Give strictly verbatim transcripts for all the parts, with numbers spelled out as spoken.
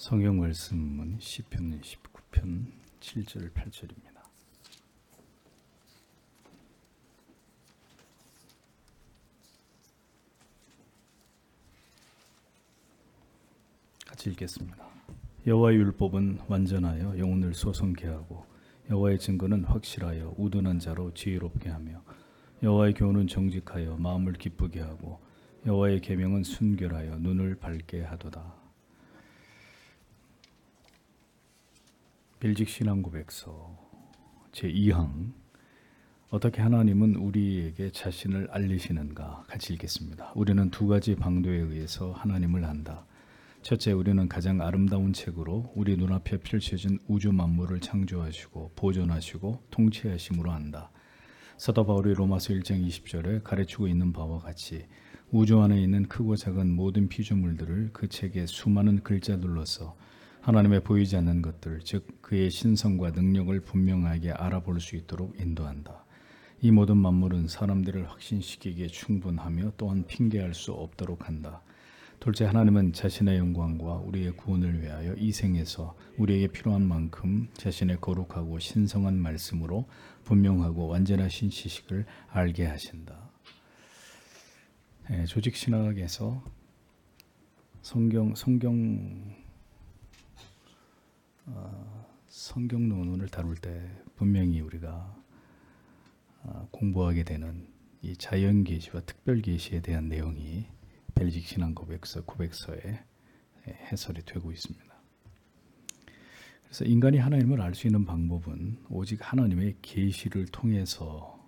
성경 말씀은 시편 십구 편 칠 절 팔 절입니다. 같이 읽겠습니다. 여호와의 율법은 완전하여 영혼을 소성케 하고 여호와의 증거는 확실하여 우둔한 자로 지혜롭게 하며 여호와의 교훈은 정직하여 마음을 기쁘게 하고 여호와의 계명은 순결하여 눈을 밝게 하도다. 빌직 신앙고백서 제이 항 어떻게 하나님은 우리에게 자신을 알리시는가 같이 읽겠습니다. 우리는 두 가지 방도에 의해서 하나님을 안다. 첫째, 우리는 가장 아름다운 책으로 우리 눈앞에 펼쳐진 우주 만물을 창조하시고 보존하시고 통치하심으로 안다. 사도 바울이 로마서 일 장 이십 절에 가르치고 있는 바와 같이 우주 안에 있는 크고 작은 모든 피조물들을 그 책의 수많은 글자들로서 하나님의 보이지 않는 것들, 즉 그의 신성과 능력을 분명하게 알아볼 수 있도록 인도한다. 이 모든 만물은 사람들을 확신시키기에 충분하며 또한 핑계할 수 없도록 한다. 둘째, 하나님은 자신의 영광과 우리의 구원을 위하여 이 생에서 우리에게 필요한 만큼 자신의 거룩하고 신성한 말씀으로 분명하고 완전하신 지식을 알게 하신다. 네, 조직신학에서 성경 성경 어, 성경 논문을 다룰 때 분명히 우리가 어, 공부하게 되는 이 자연 계시와 특별 계시에 대한 내용이 빌직 신앙 고백서 고백서에 해설이 되고 있습니다. 그래서 인간이 하나님을 알 수 있는 방법은 오직 하나님의 계시를 통해서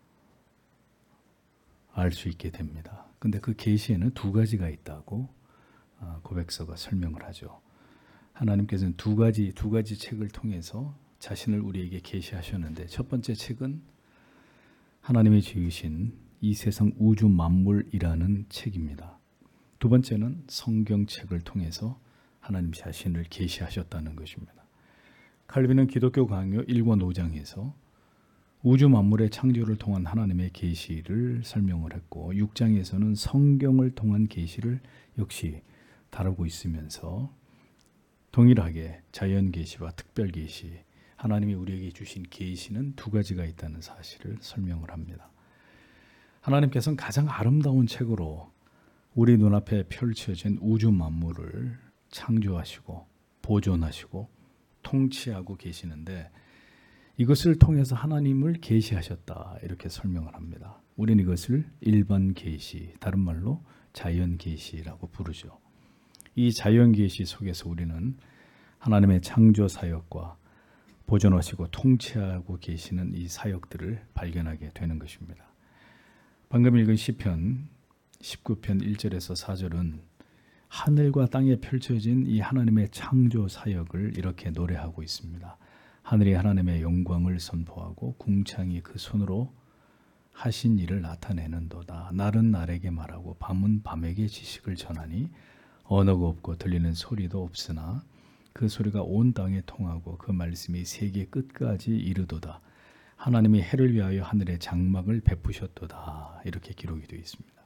알 수 있게 됩니다. 근데 그 계시에는 두 가지가 있다고 어, 고백서가 설명을 하죠. 하나님께서는 두 가지 두 가지 책을 통해서 자신을 우리에게 계시하셨는데, 첫 번째 책은 하나님이 지으신 이 세상 우주 만물이라는 책입니다. 두 번째는 성경책을 통해서 하나님 자신을 계시하셨다는 것입니다. 칼빈은 기독교 강요 일 권 오 장에서 우주 만물의 창조를 통한 하나님의 계시를 설명을 했고, 육 장에서는 성경을 통한 계시를 역시 다루고 있으면서 동일하게 자연 계시와 특별 계시, 하나님이 우리에게 주신 계시는 두 가지가 있다는 사실을 설명을 합니다. 하나님께서는 가장 아름다운 책으로 우리 눈앞에 펼쳐진 우주 만물을 창조하시고 보존하시고 통치하고 계시는데, 이것을 통해서 하나님을 계시하셨다 이렇게 설명을 합니다. 우리는 이것을 일반 계시, 다른 말로 자연 계시라고 부르죠. 이 자연 계시 속에서 우리는 하나님의 창조 사역과 보존하시고 통치하고 계시는 이 사역들을 발견하게 되는 것입니다. 방금 읽은 시편 십구 편 일 절에서 사 절은 하늘과 땅에 펼쳐진 이 하나님의 창조 사역을 이렇게 노래하고 있습니다. 하늘이 하나님의 영광을 선포하고 궁창이 그 손으로 하신 일을 나타내는도다. 날은 날에게 말하고 밤은 밤에게 지식을 전하니 언어가 없고 들리는 소리도 없으나 그 소리가 온 땅에 통하고 그 말씀이 세계 끝까지 이르도다. 하나님이 해를 위하여 하늘에 장막을 베푸셨도다. 이렇게 기록이 되어 있습니다.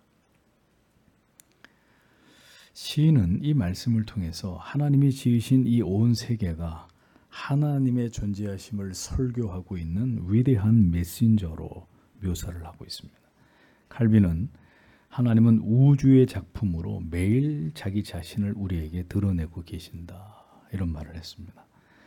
시인은 이 말씀을 통해서 하나님이 지으신 이 온 세계가 하나님의 존재하심을 설교하고 있는 위대한 메신저로 묘사를 하고 있습니다. 칼빈은 하나님은 우주의 작품으로 매일 자기 자신을 우리에게 드러내고 계신다 이런 말을 했습니다.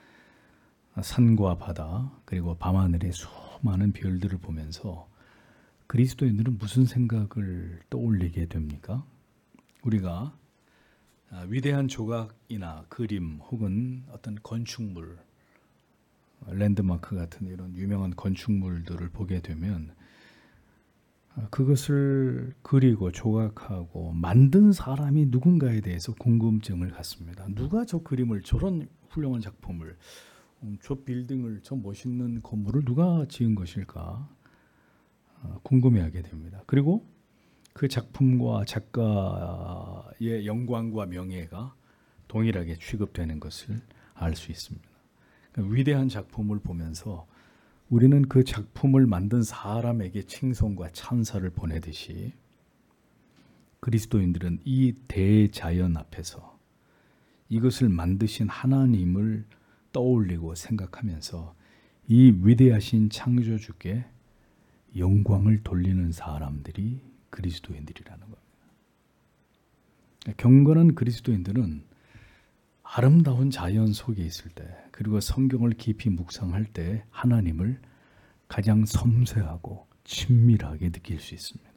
산과 바다 그리고 밤하늘의 수많은 별들을 보면서 그리스도인들은 무슨 생각을 떠올리게 됩니까? 우리가 위대한 조각이나 그림 혹은 어떤 건축물, 랜드마크 같은 이런 유명한 건축물들을 보게 되면 그것을 그리고 조각하고 만든 사람이 누군가에 대해서 궁금증을 갖습니다. 누가 저 그림을, 저런 훌륭한 작품을, 저 빌딩을, 저 멋있는 건물을 누가 지은 것일까 궁금해하게 됩니다. 그리고 그 작품과 작가의 영광과 명예가 동일하게 취급되는 것을 알 수 있습니다. 그러니까 위대한 작품을 보면서 우리는 그 작품을 만든 사람에게 칭송과 찬사를 보내듯이 그리스도인들은 이 대자연 앞에서 이것을 만드신 하나님을 떠올리고 생각하면서 이 위대하신 창조주께 영광을 돌리는 사람들이 그리스도인들이라는 겁니다. 경건한 그리스도인들은 아름다운 자연 속에 있을 때, 그리고 성경을 깊이 묵상할 때 하나님을 가장 섬세하고 친밀하게 느낄 수 있습니다.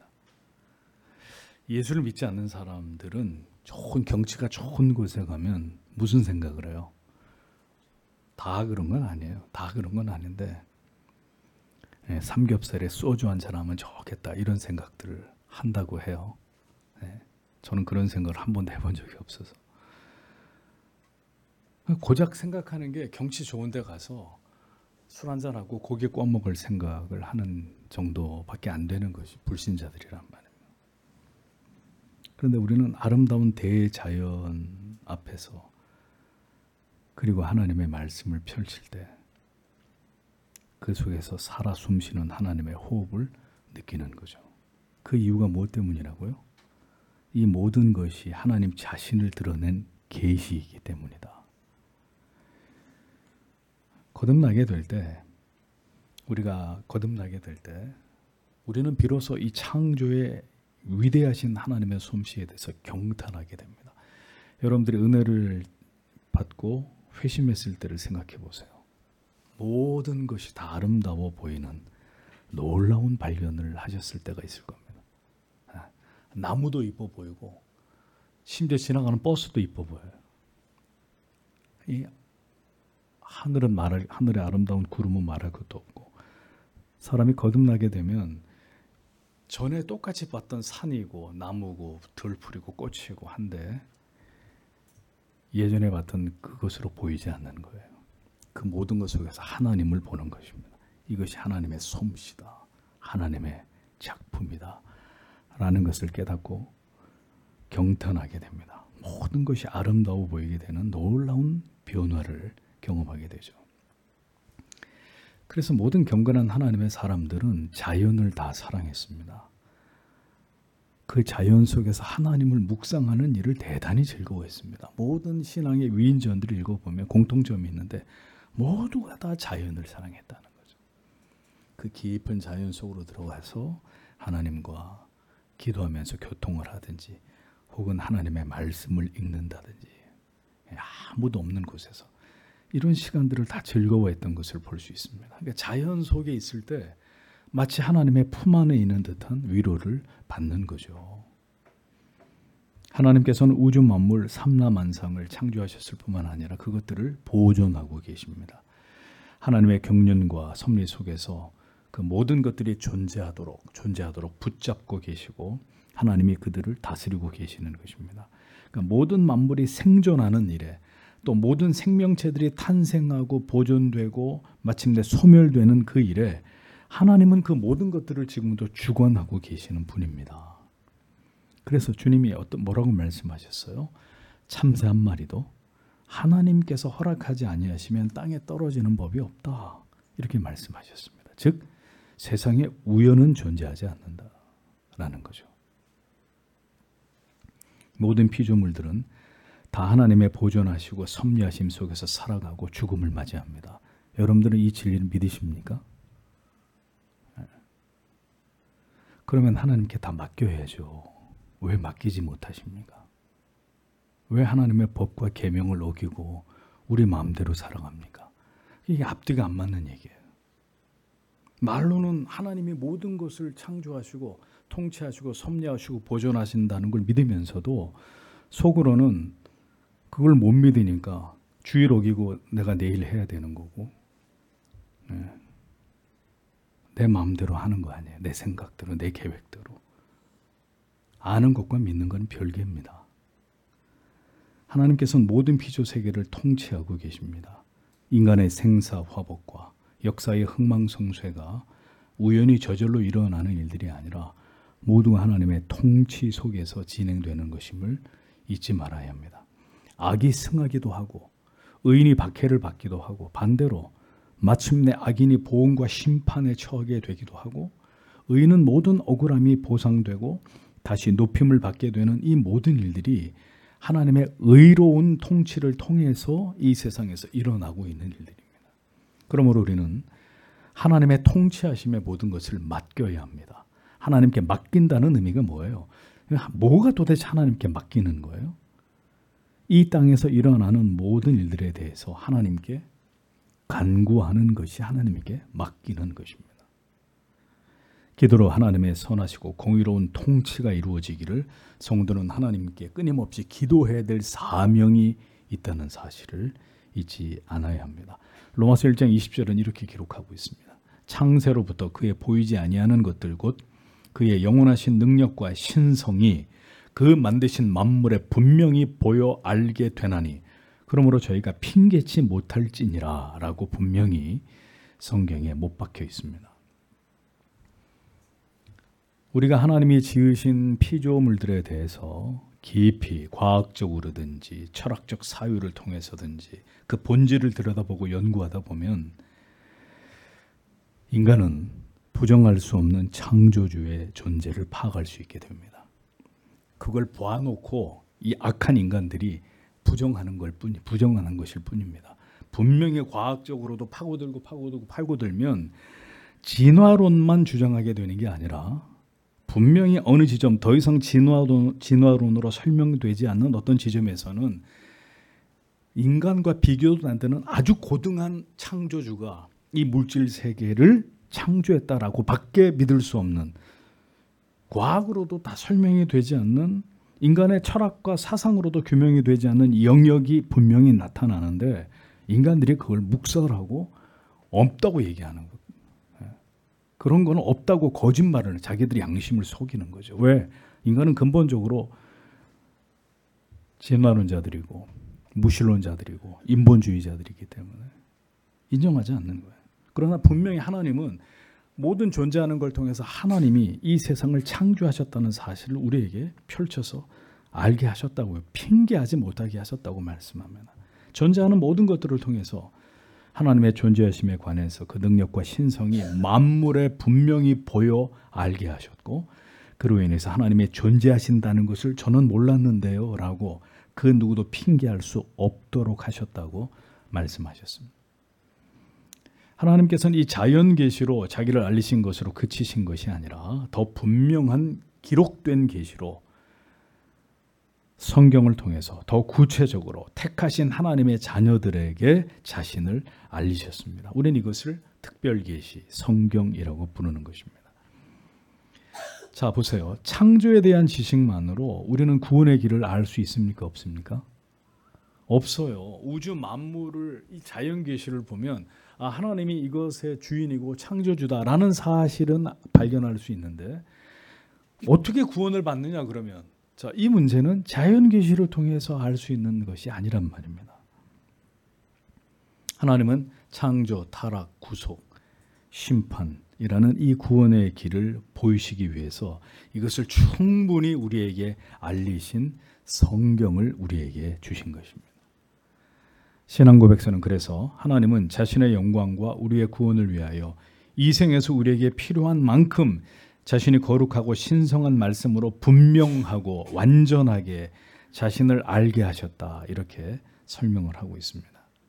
예수를 믿지 않는 사람들은 좋은 경치가 좋은 곳에 가면 무슨 생각을 해요? 다 그런 건 아니에요. 다 그런 건 아닌데 예, 삼겹살에 소주 한잔 하면 좋겠다 이런 생각들을 한다고 해요. 예, 저는 그런 생각을 한 번도 해본 적이 없어서 고작 생각하는 게 경치 좋은 데 가서 술 한잔하고 고기 구워 먹을 생각을 하는 정도밖에 안 되는 것이 불신자들이란 말이에요. 그런데 우리는 아름다운 대자연 앞에서 그리고 하나님의 말씀을 펼칠 때 그 속에서 살아 숨쉬는 하나님의 호흡을 느끼는 거죠. 그 이유가 무엇 때문이라고요? 이 모든 것이 하나님 자신을 드러낸 계시이기 때문이다. 거듭나게 될 때, 우리가 거듭나게 될 때 우리는 비로소 이 창조의 위대하신 하나님의 솜씨에 대해서 경탄하게 됩니다. 여러분들이 은혜를 받고 회심했을 때를 생각해 보세요. 모든 것이 다 아름다워 보이는 놀라운 발견을 하셨을 때가 있을 겁니다. 나무도 이뻐 보이고 심지어 지나가는 버스도 이뻐 보여요. 이 하늘은 말할, 하늘의 아름다운 구름은 말할 것도 없고, 사람이 거듭나게 되면 전에 똑같이 봤던 산이고 나무고 들풀이고 꽃이고 한데 예전에 봤던 그것으로 보이지 않는 거예요. 그 모든 것 속에서 하나님을 보는 것입니다. 이것이 하나님의 솜씨다, 하나님의 작품이다 라는 것을 깨닫고 경탄하게 됩니다. 모든 것이 아름다워 보이게 되는 놀라운 변화를 경험하게 되죠. 그래서 모든 경건한 하나님의 사람들은 자연을 다 사랑했습니다. 그 자연 속에서 하나님을 묵상하는 일을 대단히 즐거워했습니다. 모든 신앙의 위인전들을 읽어보면 공통점이 있는데 모두가 다 자연을 사랑했다는 거죠. 그 깊은 자연 속으로 들어가서 하나님과 기도하면서 교통을 하든지 혹은 하나님의 말씀을 읽는다든지 아무도 없는 곳에서 이런 시간들을 다 즐거워했던 것을 볼 수 있습니다. 그러니까 자연 속에 있을 때 마치 하나님의 품 안에 있는 듯한 위로를 받는 거죠. 하나님께서는 우주 만물 삼라만상을 창조하셨을 뿐만 아니라 그것들을 보존하고 계십니다. 하나님의 경륜과 섭리 속에서 그 모든 것들이 존재하도록 존재하도록 붙잡고 계시고 하나님이 그들을 다스리고 계시는 것입니다. 그러니까 모든 만물이 생존하는 일에, 또 모든 생명체들이 탄생하고 보존되고 마침내 소멸되는 그 일에 하나님은 그 모든 것들을 지금도 주관하고 계시는 분입니다. 그래서 주님이 어떤 뭐라고 말씀하셨어요? 참새 한 마리도 하나님께서 허락하지 아니하시면 땅에 떨어지는 법이 없다. 이렇게 말씀하셨습니다. 즉 세상에 우연은 존재하지 않는다라는 거죠. 모든 피조물들은 다 하나님의 보존하시고 섭리하심 속에서 살아가고 죽음을 맞이합니다. 여러분들은 이 진리를 믿으십니까? 그러면 하나님께 다 맡겨야죠. 왜 맡기지 못하십니까? 왜 하나님의 법과 계명을 어기고 우리 마음대로 살아갑니까? 이게 앞뒤가 안 맞는 얘기예요. 말로는 하나님이 모든 것을 창조하시고 통치하시고 섭리하시고 보존하신다는 걸 믿으면서도 속으로는 그걸 못 믿으니까 주일 어기고 내가 내일 해야 되는 거고, 네. 내 마음대로 하는 거 아니에요. 내 생각대로, 내 계획대로. 아는 것과 믿는 건 별개입니다. 하나님께서는 모든 피조 세계를 통치하고 계십니다. 인간의 생사 화복과 역사의 흥망성쇠가 우연히 저절로 일어나는 일들이 아니라 모두 하나님의 통치 속에서 진행되는 것임을 잊지 말아야 합니다. 악이 승하기도 하고 의인이 박해를 받기도 하고 반대로 마침내 악인이 보응과 심판에 처하게 되기도 하고 의인은 모든 억울함이 보상되고 다시 높임을 받게 되는 이 모든 일들이 하나님의 의로운 통치를 통해서 이 세상에서 일어나고 있는 일들입니다. 그러므로 우리는 하나님의 통치하심의 모든 것을 맡겨야 합니다. 하나님께 맡긴다는 의미가 뭐예요? 뭐가 도대체 하나님께 맡기는 거예요? 이 땅에서 일어나는 모든 일들에 대해서 하나님께 간구하는 것이 하나님께 맡기는 것입니다. 기도로 하나님의 선하시고 공의로운 통치가 이루어지기를 성도는 하나님께 끊임없이 기도해야 될 사명이 있다는 사실을 잊지 않아야 합니다. 로마서 일 장 이십 절은 이렇게 기록하고 있습니다. 창세로부터 그의 보이지 아니하는 것들 곧 그의 영원하신 능력과 신성이 그 만드신 만물에 분명히 보여 알게 되나니 그러므로 저희가 핑계치 못할지니라 라고 분명히 성경에 못 박혀 있습니다. 우리가 하나님이 지으신 피조물들에 대해서 깊이 과학적으로든지 철학적 사유를 통해서든지 그 본질을 들여다보고 연구하다 보면 인간은 부정할 수 없는 창조주의 존재를 파악할 수 있게 됩니다. 그걸 보아놓고 이 악한 인간들이 부정하는 걸 뿐, 부정하는 것일 뿐입니다. 분명히 과학적으로도 파고들고 파고들고 파고들면 진화론만 주장하게 되는 게 아니라 분명히 어느 지점 더 이상 진화론, 진화론으로 설명되지 않는 어떤 지점에서는 인간과 비교도 안 되는 아주 고등한 창조주가 이 물질 세계를 창조했다라고 밖에 믿을 수 없는 과학으로도 다 설명이 되지 않는 인간의 철학과 사상으로도 규명이 되지 않는 영역이 분명히 나타나는데 인간들이 그걸 묵살하고 없다고 얘기하는 거예요. 그런 거는 없다고 거짓말을 자기들이 양심을 속이는 거죠. 왜? 인간은 근본적으로 진화론자들이고 무신론자들이고 인본주의자들이기 때문에 인정하지 않는 거예요. 그러나 분명히 하나님은 모든 존재하는 걸 통해서 하나님이 이 세상을 창조하셨다는 사실을 우리에게 펼쳐서 알게 하셨다고요. 핑계하지 못하게 하셨다고 말씀합니다. 존재하는 모든 것들을 통해서 하나님의 존재하심에 관해서 그 능력과 신성이 만물에 분명히 보여 알게 하셨고 그로 인해서 하나님의 존재하신다는 것을 저는 몰랐는데요 라고 그 누구도 핑계할 수 없도록 하셨다고 말씀하셨습니다. 하나님께서는 이 자연 계시로 자기를 알리신 것으로 그치신 것이 아니라 더 분명한 기록된 계시로 성경을 통해서 더 구체적으로 택하신 하나님의 자녀들에게 자신을 알리셨습니다. 우리는 이것을 특별계시, 성경이라고 부르는 것입니다. 자, 보세요. 창조에 대한 지식만으로 우리는 구원의 길을 알 수 있습니까? 없습니까? 없어요. 우주 만물을 이 자연 계시를 보면 아, 하나님이 이것의 주인이고 창조주다라는 사실은 발견할 수 있는데 어떻게 구원을 받느냐 그러면 자, 이 문제는 자연 계시를 통해서 알 수 있는 것이 아니란 말입니다. 하나님은 창조, 타락, 구속, 심판이라는 이 구원의 길을 보이시기 위해서 이것을 충분히 우리에게 알리신 성경을 우리에게 주신 것입니다. 신앙고백서는 그래서 하나님은 자신의 영광과 우리의 구원을 위하여 이 생에서 우리에게 필요한 만큼 자신이 거룩하고 신성한 말씀으로 분명하고 완전하게 자신을 알게 하셨다 이렇게 설명을 하고 있습니다.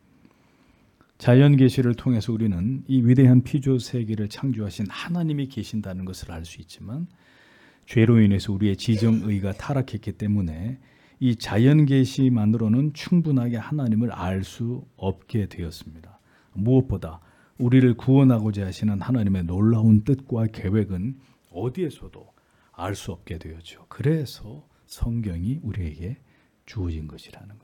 자연 계시를 통해서 우리는 이 위대한 피조 세계를 창조하신 하나님이 계신다는 것을 알 수 있지만 죄로 인해서 우리의 지정의가 타락했기 때문에 이 자연 계시만으로는 충분하게 하나님을 알 수 없게 되었습니다. 무엇보다 우리를 구원하고자 하시는 하나님의 놀라운 뜻과 계획은 어디에서도 알 수 없게 되었죠. 그래서 성경이 우리에게 주어진 것이라는 겁니다.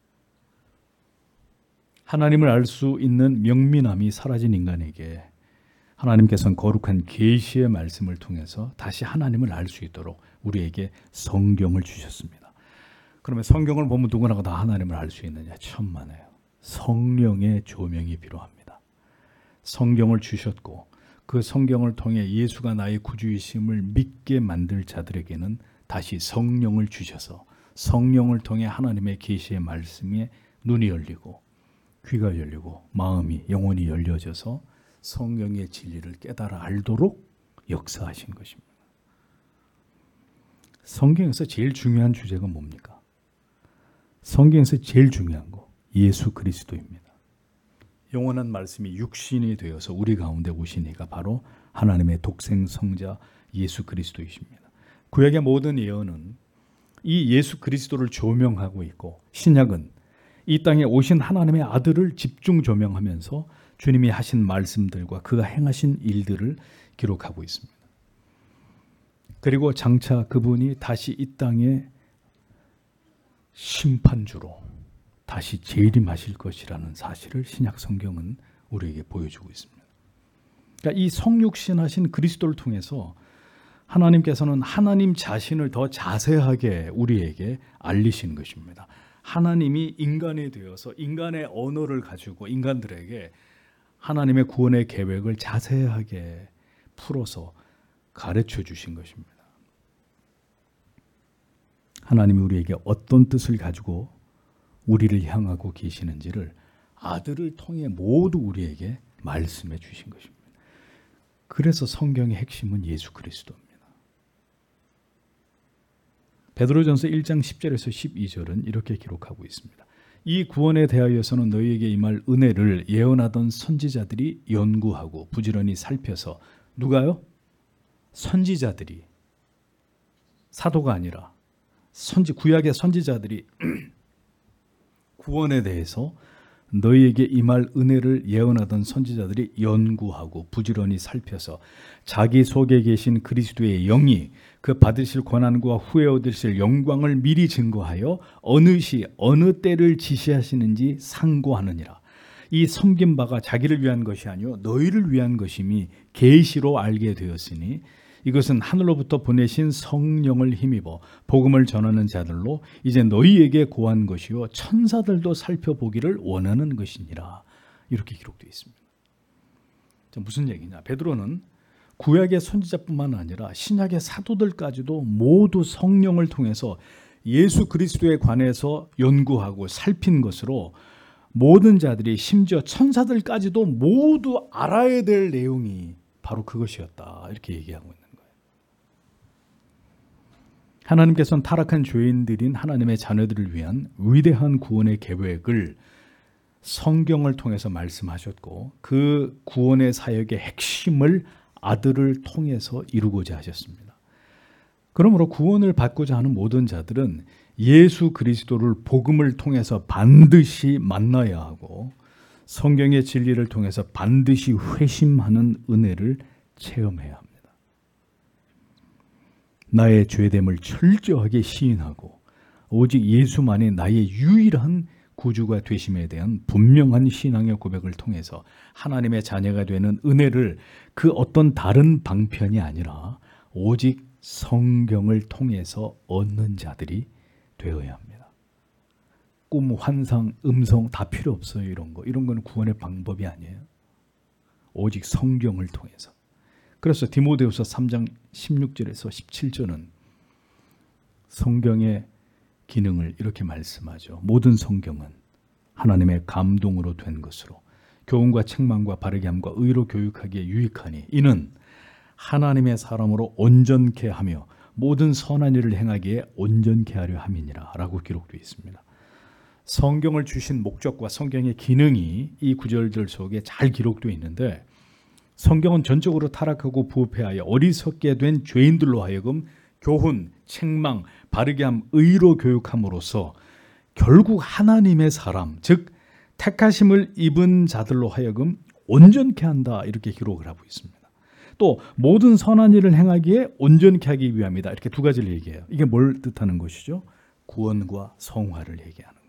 하나님을 알 수 있는 명민함이 사라진 인간에게 하나님께서는 거룩한 계시의 말씀을 통해서 다시 하나님을 알 수 있도록 우리에게 성경을 주셨습니다. 그러면 성경을 보면 누구나 다 하나님을 알 수 있느냐? 천만에요. 성령의 조명이 필요합니다. 성경을 주셨고 그 성경을 통해 예수가 나의 구주이심을 믿게 만들 자들에게는 다시 성령을 주셔서 성령을 통해 하나님의 계시의 말씀에 눈이 열리고 귀가 열리고 마음이 영혼이 열려져서 성령의 진리를 깨달아 알도록 역사하신 것입니다. 성경에서 제일 중요한 주제가 뭡니까? 성경에서 제일 중요한 거 예수 그리스도입니다. 영원한 말씀이 육신이 되어서 우리 가운데 오신 이가 바로 하나님의 독생 성자 예수 그리스도이십니다. 구약의 모든 예언은 이 예수 그리스도를 조명하고 있고, 신약은 이 땅에 오신 하나님의 아들을 집중 조명하면서 주님이 하신 말씀들과 그가 행하신 일들을 기록하고 있습니다. 그리고 장차 그분이 다시 이 땅에 심판주로 다시 재림하실 것이라는 사실을 신약 성경은 우리에게 보여주고 있습니다. 그러니까 이 성육신하신 그리스도를 통해서 하나님께서는 하나님 자신을 더 자세하게 우리에게 알리신 것입니다. 하나님이 인간이 되어서 인간의 언어를 가지고 인간들에게 하나님의 구원의 계획을 자세하게 풀어서 가르쳐 주신 것입니다. 하나님이 우리에게 어떤 뜻을 가지고 우리를 향하고 계시는지를 아들을 통해 모두 우리에게 말씀해 주신 것입니다. 그래서 성경의 핵심은 예수 그리스도입니다. 베드로전서 일 장 십 절에서 십이 절은 이렇게 기록하고 있습니다. 이 구원에 대하여서는 너희에게 임할 은혜를 예언하던 선지자들이 연구하고 부지런히 살펴서, 누가요? 선지자들이, 사도가 아니라 선지 구약의 선지자들이 구원에 대해서 너희에게 임할 은혜를 예언하던 선지자들이 연구하고 부지런히 살펴서 자기 속에 계신 그리스도의 영이 그 받으실 권한과 후에 얻으실 영광을 미리 증거하여 어느 시 어느 때를 지시하시는지 상고하느니라. 이 섬긴 바가 자기를 위한 것이 아니요 너희를 위한 것임이 계시로 알게 되었으니 이것은 하늘로부터 보내신 성령을 힘입어 복음을 전하는 자들로 이제 너희에게 고한 것이요 천사들도 살펴보기를 원하는 것이니라. 이렇게 기록되어 있습니다. 무슨 얘기냐? 베드로는 구약의 선지자뿐만 아니라 신약의 사도들까지도 모두 성령을 통해서 예수 그리스도에 관해서 연구하고 살핀 것으로 모든 자들이, 심지어 천사들까지도 모두 알아야 될 내용이 바로 그것이었다. 이렇게 얘기하고 있는 거예요. 하나님께서는 타락한 죄인들인 하나님의 자녀들을 위한 위대한 구원의 계획을 성경을 통해서 말씀하셨고, 그 구원의 사역의 핵심을 아들을 통해서 이루고자 하셨습니다. 그러므로 구원을 받고자 하는 모든 자들은 예수 그리스도를 복음을 통해서 반드시 만나야 하고 성경의 진리를 통해서 반드시 회심하는 은혜를 체험해야 합니다. 나의 죄됨을 철저하게 시인하고 오직 예수만이 나의 유일한 구주가 되심에 대한 분명한 신앙의 고백을 통해서 하나님의 자녀가 되는 은혜를 그 어떤 다른 방편이 아니라 오직 성경을 통해서 얻는 자들이 되어야 합니다. 꿈, 환상, 음성 다 필요 없어요. 이런 거. 이런 거는 구원의 방법이 아니에요. 오직 성경을 통해서. 그래서 디모데후서 삼 장 십육 절에서 십칠 절은 성경의 기능을 이렇게 말씀하죠. 모든 성경은 하나님의 감동으로 된 것으로 교훈과 책망과 바르게 함과 의로 교육하기에 유익하니 이는 하나님의 사람으로 온전케 하며 모든 선한 일을 행하기에 온전케 하려 함이니라 라고 기록되어 있습니다. 성경을 주신 목적과 성경의 기능이 이 구절들 속에 잘 기록되어 있는데, 성경은 전적으로 타락하고 부패하여 어리석게 된 죄인들로 하여금 교훈, 책망, 바르게 함, 의로 교육함으로써 결국 하나님의 사람, 즉 택하심을 입은 자들로 하여금 온전케 한다. 이렇게 기록을 하고 있습니다. 또 모든 선한 일을 행하기에 온전케 하기 위함이다. 이렇게 두 가지를 얘기해요. 이게 뭘 뜻하는 것이죠? 구원과 성화를 얘기하는 거예요.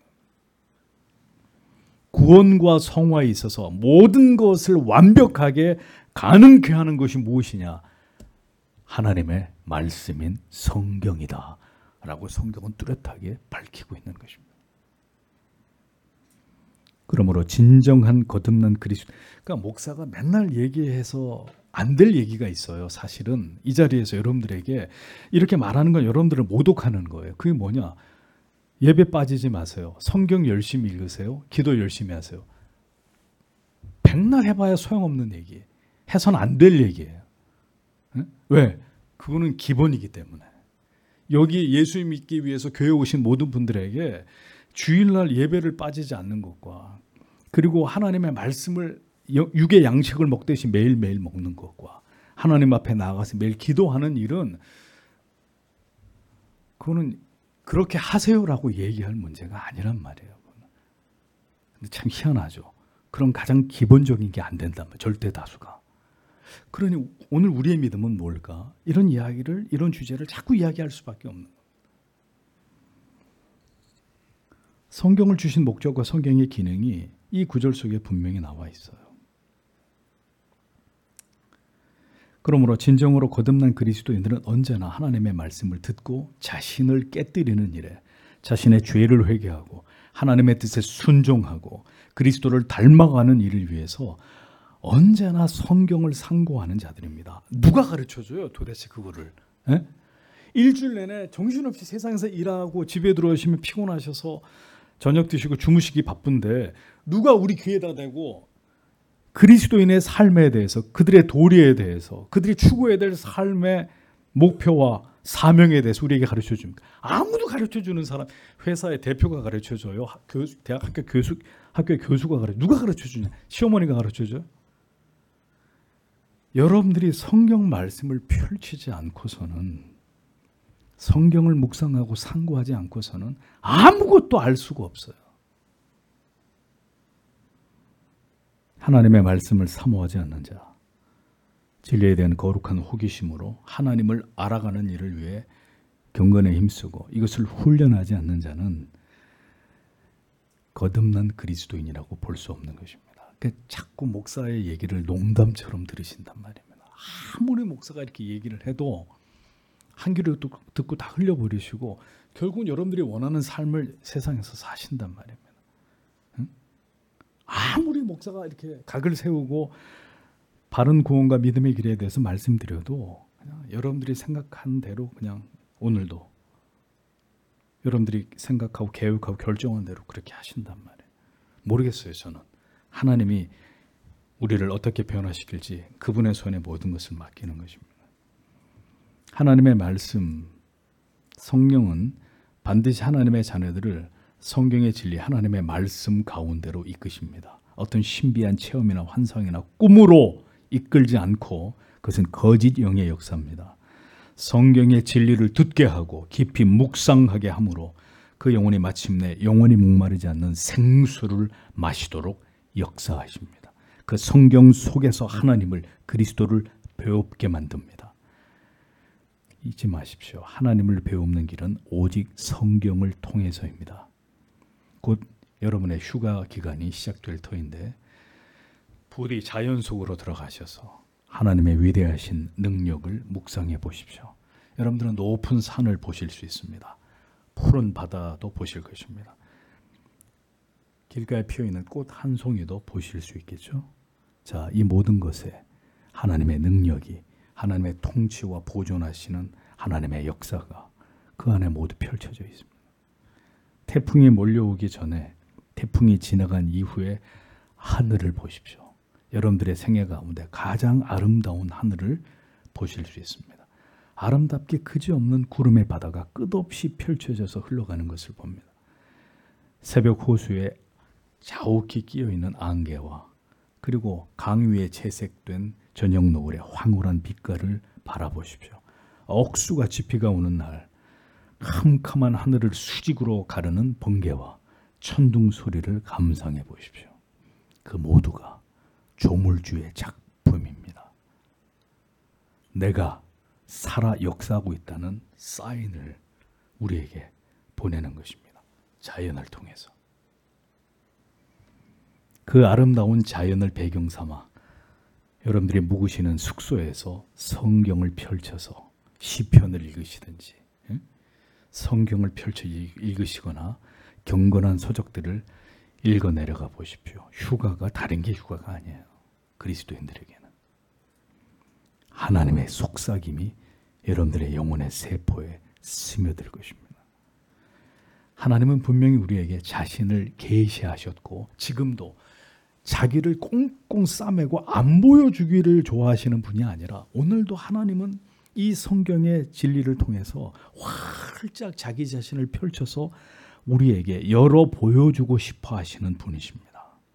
구원과 성화에 있어서 모든 것을 완벽하게 가능케 하는 것이 무엇이냐? 하나님의 말씀인 성경이다 라고 성경은 뚜렷하게 밝히고 있는 것입니다. 그러므로 진정한 거듭난 그리스도, 그러니까 목사가 맨날 얘기해서 안 될 얘기가 있어요. 사실은 이 자리에서 여러분들에게 이렇게 말하는 건 여러분들을 모독하는 거예요. 그게 뭐냐? 예배 빠지지 마세요. 성경 열심히 읽으세요. 기도 열심히 하세요. 백날 해봐야 소용없는 얘기예요. 해서는 안 될 얘기예요. 응? 왜? 그거는 기본이기 때문에. 여기 예수 믿기 위해서 교회 오신 모든 분들에게 주일날 예배를 빠지지 않는 것과 그리고 하나님의 말씀을 육의 양식을 먹듯이 매일매일 먹는 것과 하나님 앞에 나아가서 매일 기도하는 일은 그거는 그렇게 하세요라고 얘기할 문제가 아니란 말이에요. 근데 참 희한하죠. 그런 가장 기본적인 게 안 된단 말이에요. 절대 다수가. 그러니 오늘 우리의 믿음은 뭘까? 이런 이야기를, 이런 주제를 자꾸 이야기할 수밖에 없는 거예요. 성경을 주신 목적과 성경의 기능이 이 구절 속에 분명히 나와 있어요. 그러므로 진정으로 거듭난 그리스도인들은 언제나 하나님의 말씀을 듣고 자신을 깨뜨리는 일에 자신의 죄를 회개하고 하나님의 뜻에 순종하고 그리스도를 닮아가는 일을 위해서 언제나 성경을 상고하는 자들입니다. 누가 가르쳐줘요 도대체 그거를? 에? 일주일 내내 정신없이 세상에서 일하고 집에 들어오시면 피곤하셔서 저녁 드시고 주무시기 바쁜데 누가 우리 귀에다 대고 그리스도인의 삶에 대해서, 그들의 도리에 대해서, 그들이 추구해야 될 삶의 목표와 사명에 대해서 우리에게 가르쳐줍니까? 아무도 가르쳐주는 사람, 회사의 대표가 가르쳐줘요? 교수, 대학 학교 교수, 학교의 교수가 가르쳐, 누가 가르쳐주냐? 시어머니가 가르쳐줘요? 여러분들이 성경 말씀을 펼치지 않고서는, 성경을 묵상하고 상고하지 않고서는 아무것도 알 수가 없어요. 하나님의 말씀을 사모하지 않는 자, 진리에 대한 거룩한 호기심으로 하나님을 알아가는 일을 위해 경건에 힘쓰고 이것을 훈련하지 않는 자는 거듭난 그리스도인이라고 볼 수 없는 것입니다. 그러니까 자꾸 목사의 얘기를 농담처럼 들으신단 말입니다. 아무리 목사가 이렇게 얘기를 해도 한 귀로 듣고 다 흘려버리시고 결국은 여러분들이 원하는 삶을 세상에서 사신단 말입니다. 응? 아무리 목사가 이렇게 각을 세우고 바른 구원과 믿음의 길에 대해서 말씀드려도 그냥 여러분들이 생각한 대로 그냥 오늘도 여러분들이 생각하고 계획하고 결정한 대로 그렇게 하신단 말이에요. 모르겠어요. 저는 하나님이 우리를 어떻게 변화시킬지 그분의 손에 모든 것을 맡기는 것입니다. 하나님의 말씀, 성령은 반드시 하나님의 자녀들을 성경의 진리, 하나님의 말씀 가운데로 이끄십니다. 어떤 신비한 체험이나 환상이나 꿈으로 이끌지 않고 그것은 거짓 영의 역사입니다. 성경의 진리를 듣게 하고 깊이 묵상하게 함으로 그 영혼이 마침내 영원히 목마르지 않는 생수를 마시도록 역사하십니다. 그 성경 속에서 하나님을, 그리스도를 배웁게 만듭니다. 잊지 마십시오. 하나님을 배우는 길은 오직 성경을 통해서입니다. 곧 여러분의 휴가 기간이 시작될 터인데 부디 자연 속으로 들어가셔서 하나님의 위대하신 능력을 묵상해 보십시오. 여러분들은 높은 산을 보실 수 있습니다. 푸른 바다도 보실 것입니다. 길가에 피어있는 꽃 한 송이도 보실 수 있겠죠. 자, 이 모든 것에 하나님의 능력이, 하나님의 통치와 보존하시는 하나님의 역사가 그 안에 모두 펼쳐져 있습니다. 태풍이 몰려오기 전에, 태풍이 지나간 이후에 하늘을 보십시오. 여러분들의 생애 가운데 가장 아름다운 하늘을 보실 수 있습니다. 아름답게 그지없는 구름의 바다가 끝없이 펼쳐져서 흘러가는 것을 봅니다. 새벽 호수에 자욱히 끼어있는 안개와 그리고 강 위에 채색된 저녁 노을의 황홀한 빛깔을 바라보십시오. 억수같이 비가 오는 날 캄캄한 하늘을 수직으로 가르는 번개와 천둥 소리를 감상해 보십시오. 그 모두가 조물주의 작품입니다. 내가 살아 역사하고 있다는 사인을 우리에게 보내는 것입니다. 자연을 통해서. 그 아름다운 자연을 배경 삼아 여러분들이 묵으시는 숙소에서 성경을 펼쳐서 시편을 읽으시든지 성경을 펼쳐 읽으시거나 경건한 서적들을 읽어 내려가 보십시오. 휴가가 다른 게 휴가가 아니에요. 그리스도인들에게는. 하나님의 속삭임이 여러분들의 영혼의 세포에 스며들 것입니다. 하나님은 분명히 우리에게 자신을 계시하셨고 지금도 자기를 꽁꽁 싸매고 안 보여주기를 좋아하시는 분이 아니라 오늘도 하나님은 이 성경의 진리를 통해서 활짝 자기 자신을 펼쳐서 우리에게 열어 보여주고 싶어 하시는 분이십니다.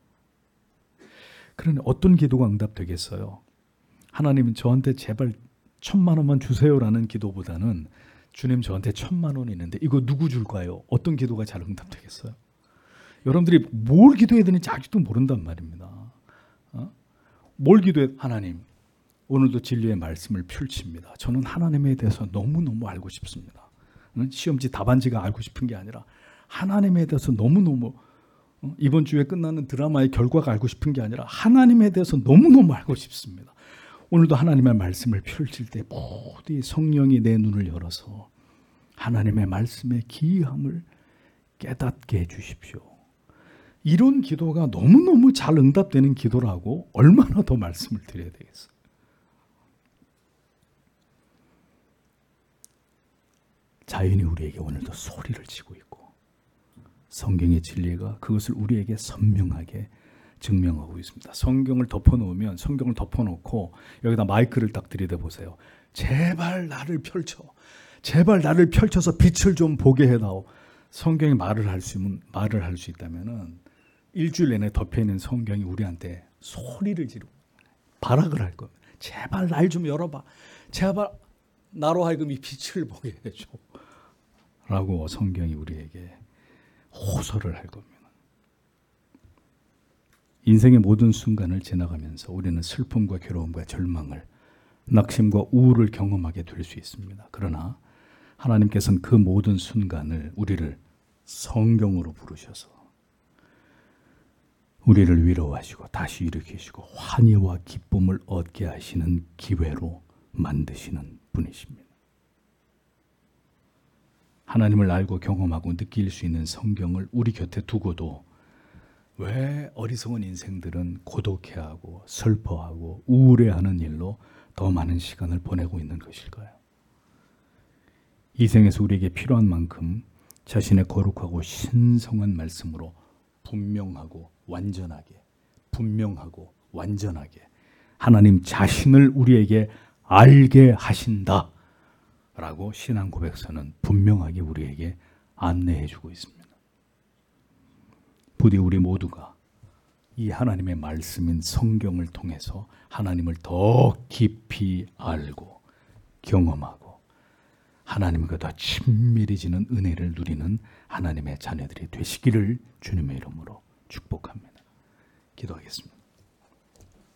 그런데 어떤 기도가 응답되겠어요? 하나님 저한테 제발 천만 원만 주세요라는 기도보다는 주님 저한테 천만 원 있는데 이거 누구 줄까요? 어떤 기도가 잘 응답되겠어요? 여러분들이 뭘 기도해야 되는지 아직도 모른단 말입니다. 어? 뭘 기도해? 하나님 오늘도 진리의 말씀을 펼칩니다. 저는 하나님에 대해서 너무너무 알고 싶습니다. 시험지 답안지가 알고 싶은 게 아니라 하나님에 대해서 너무너무 이번 주에 끝나는 드라마의 결과가 알고 싶은 게 아니라 하나님에 대해서 너무너무 알고 싶습니다. 오늘도 하나님의 말씀을 펼칠 때 모두 성령이 내 눈을 열어서 하나님의 말씀의 기이함을 깨닫게 해주십시오. 이런 기도가 너무너무 잘 응답되는 기도라고 얼마나 더 말씀을 드려야 되겠어요. 자연이 우리에게 오늘도 소리를 치고 있고 성경의 진리가 그것을 우리에게 선명하게 증명하고 있습니다. 성경을 덮어놓으면 성경을 덮어놓고 여기다 마이크를 딱 들이대보세요. 제발 나를 펼쳐. 제발 나를 펼쳐서 빛을 좀 보게 해다오. 성경이 말을 할 수 있으면 말을 할 수 있다면은 일주일 내내 덮여있는 성경이 우리한테 소리를 지르고 발악을 할 겁니다. 제발 날 좀 열어봐. 제발 나로 하여금 이 빛을 보게 해줘. 라고 성경이 우리에게 호소를 할 겁니다. 인생의 모든 순간을 지나가면서 우리는 슬픔과 괴로움과 절망을, 낙심과 우울을 경험하게 될 수 있습니다. 그러나 하나님께서는 그 모든 순간을 우리를 성경으로 부르셔서 우리를 위로하시고 다시 일으키시고 환희와 기쁨을 얻게 하시는 기회로 만드시는 분이십니다. 하나님을 알고 경험하고 느낄 수 있는 성경을 우리 곁에 두고도 왜 어리석은 인생들은 고독해하고 슬퍼하고 우울해하는 일로 더 많은 시간을 보내고 있는 것일까요? 이 생에서 우리에게 필요한 만큼 자신의 거룩하고 신성한 말씀으로 분명하고 완전하게, 분명하고 완전하게 하나님 자신을 우리에게 알게 하신다 라고 신앙 고백서는 분명하게 우리에게 안내해 주고 있습니다. 부디 우리 모두가 이 하나님의 말씀인 성경을 통해서 하나님을 더 깊이 알고 경험하고 하나님과 더 친밀해지는 은혜를 누리는 하나님의 자녀들이 되시기를 주님의 이름으로 축복합니다. 기도하겠습니다.